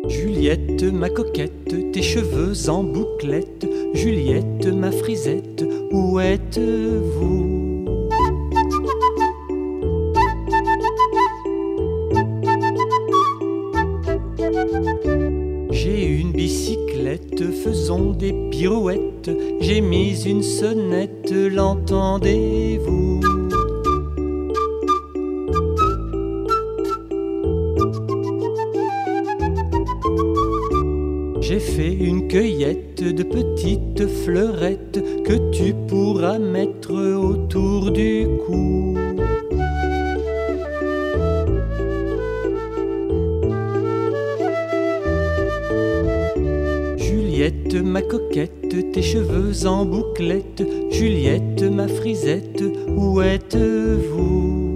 Juliette, ma coquette, tes cheveux en bouclette. Juliette, ma frisette, où êtes-vous? J'ai une bicyclette, faisons des pirouettes. J'ai mis une sonnette, l'entendez-vous? J'ai fait une cueillette de petites fleurettes que tu pourras mettre autour du cou. Juliette, ma coquette, tes cheveux en bouclette. Juliette, ma frisette, où êtes-vous?